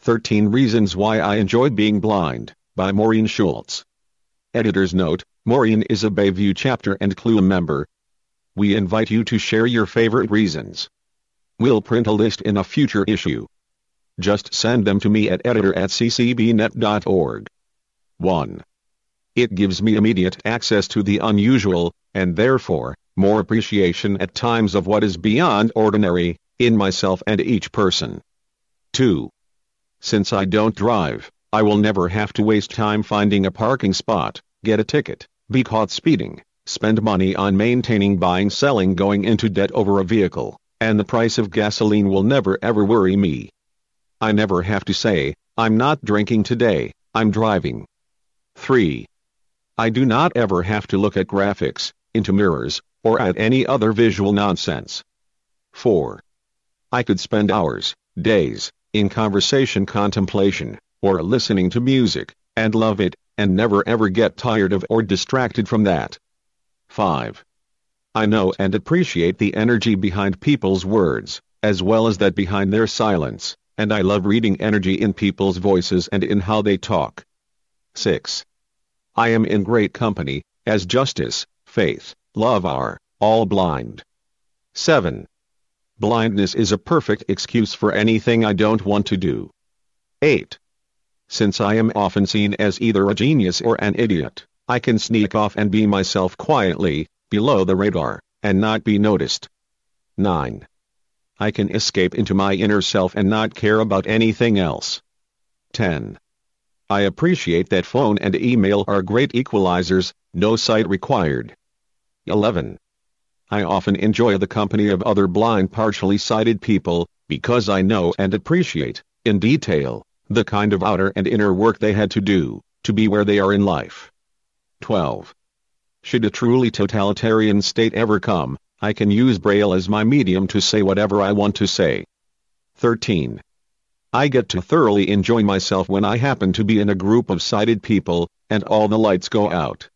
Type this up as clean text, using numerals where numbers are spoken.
13 Reasons Why I Enjoy Being Blind, by Maureen Schultz. Editor's note: Maureen is a Bayview chapter and Clue member. We invite you to share your favorite reasons. We'll print a list in a future issue. Just send them to me at editor@ccbnet.org. 1. It gives me immediate access to the unusual, and therefore, more appreciation at times of what is beyond ordinary, in myself and each person. 2. Since I don't drive, I will never have to waste time finding a parking spot, get a ticket, be caught speeding, spend money on maintaining, buying, selling, going into debt over a vehicle, and the price of gasoline will never ever worry me. I never have to say, I'm not drinking today, I'm driving. 3. I do not ever have to look at graphics, into mirrors, or at any other visual nonsense. 4. I could spend hours, days, in conversation contemplation, or listening to music, and love it, and never ever get tired of or distracted from that. 5. I know and appreciate the energy behind people's words, as well as that behind their silence, and I love reading energy in people's voices and in how they talk. 6. I am in great company, as Justice, Faith, Love are all blind. 7. Blindness is a perfect excuse for anything I don't want to do. 8. Since I am often seen as either a genius or an idiot, I can sneak off and be myself quietly, below the radar, and not be noticed. 9. I can escape into my inner self and not care about anything else. 10. I appreciate that phone and email are great equalizers, no sight required. 11. I often enjoy the company of other blind partially sighted people, because I know and appreciate, in detail, the kind of outer and inner work they had to do, to be where they are in life. 12. Should a truly totalitarian state ever come, I can use Braille as my medium to say whatever I want to say. 13. I get to thoroughly enjoy myself when I happen to be in a group of sighted people, and all the lights go out.